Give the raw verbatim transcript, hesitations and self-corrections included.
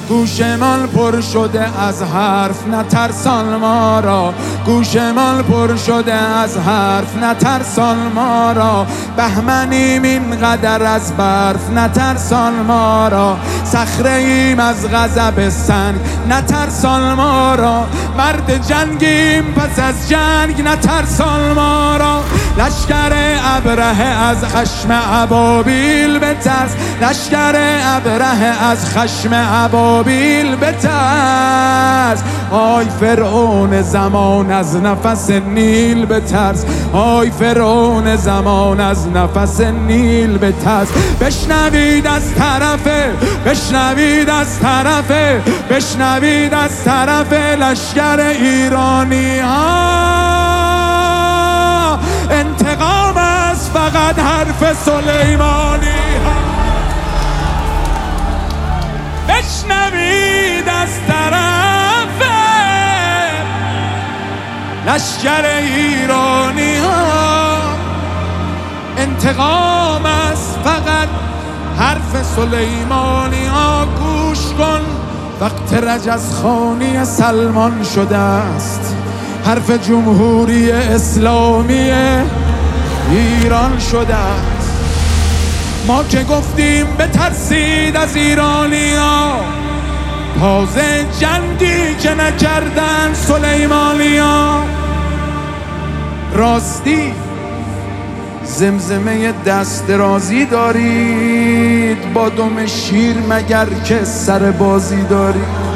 گوشمان پر شده از حرف نترسان ما را، گوشمان پر شده از حرف نترسان ما را، بهمنیم اینقدر از برف نترسان ما را، صخره ایم از غضب سنگ نترسان ما را، مرد جنگیم پس از جنگ نترسان ما را، لشکر ابرهه از خشم ابابیل بترس، لشکر ابرهه از خشم ابابیل بترس، آی فرعون زمان از نفس نیل بترس، آی فرعون زمان از نفس نیل بترس. بشنوید از طرفه، بشنوید از طرفه، بشنوید از طرف لشکر ایرانی ها، انتقام است فقط حرف سلیمانی ها. بشنوید از طرف لشکر ایرانی ها، انتقام است فقط حرف سلیمانی ها. گوش کن وقت رجزخانی سلمان شده است، حرف جمهوری اسلامی ایران شده است. ما که گفتیم بترسید از ایرانی ها، تازه جنگی که نکردن سلیمانی ها. راستی زمزمه دست درازی دارید با دم شیر مگر که سر بازی دارید؟